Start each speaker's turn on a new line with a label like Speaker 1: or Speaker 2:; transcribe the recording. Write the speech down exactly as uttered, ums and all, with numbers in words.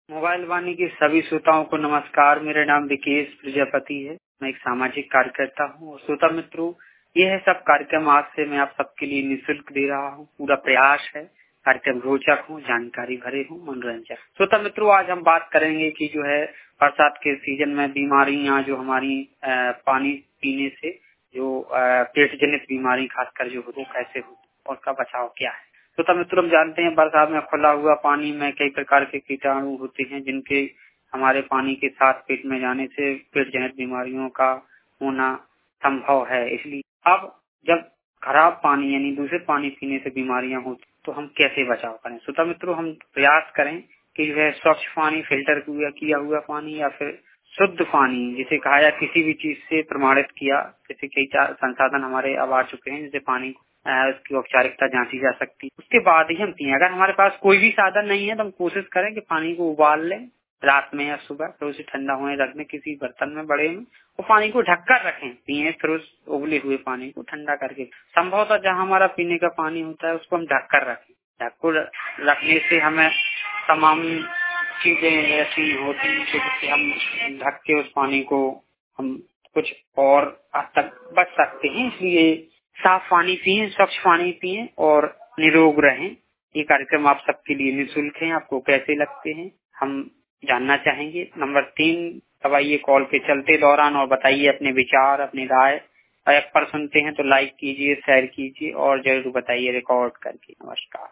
Speaker 1: Mobile वाणी के सभी श्रोताओं को नमस्कार। मेरा नाम विकेश प्रजापति है। मैं एक सामाजिक कार्यकर्ता हूँ। और श्रोता मित्रों, यह सब कार्यक्रम आज से मैं आप सबके लिए निःशुल्क दे रहा हूँ। पूरा प्रयास है कार्यक्रम रोचक हो, जानकारी भरे हो, मनोरंजक। श्रोता मित्रों, आज हम बात करेंगे कि जो है बरसात के सीजन में बीमारियां जो हमारी आ, पानी पीने से जो पेट जनित बीमारी खासकर जो हो वो कैसे हो और उसका बचाव क्या है। तो तब मित्रों, हम जानते हैं बरसात में खुला हुआ पानी में कई प्रकार के कीटाणु होते हैं जिनके हमारे पानी के साथ पेट में जाने से पेट जनित बीमारियों का होना संभव है। इसलिए अब जब खराब पानी यानी दूषित पानी पीने से बीमारियां होती तो हम कैसे बचाव करें। श्रोता मित्रों, हम प्रयास करें कि जो है स्वच्छ पानी, फिल्टर किया हुआ पानी या फिर शुद्ध पानी जिसे कहा या किसी भी चीज से प्रमाणित किया, जैसे कई संसाधन हमारे अब आ चुके हैं जिसे पानी उसकी औपचारिकता जांची जा सकती है, उसके बाद ही हम पिए। अगर हमारे पास कोई भी साधन नहीं है तो हम कोशिश करें कि पानी को उबाल लें रात में या सुबह, फिर उसे ठंडा होने रख दें किसी बर्तन में बड़े में और पानी को ढककर रखें, पिए। फिर उस उबले हुए पानी को ठंडा करके संभवतः जहाँ हमारा पीने का पानी होता है उसको हम ढक कर रखें। ढक को रखने से हमें तमाम चीजें ऐसी होती है जिससे हम ढक के उस पानी को हम कुछ और हद तक बच सकते हैं। इसलिए साफ पानी पिए, स्वच्छ पानी पिए और निरोग रहें। ये कार्यक्रम आप सबके लिए निःशुल्क है। आपको कैसे लगते हैं हम जानना चाहेंगे। नंबर तीन दबाइए कॉल पे चलते दौरान और बताइए अपने विचार, अपनी राय। ऐप पर सुनते हैं तो लाइक कीजिए, शेयर कीजिए और जरूर बताइए रिकॉर्ड करके। नमस्कार।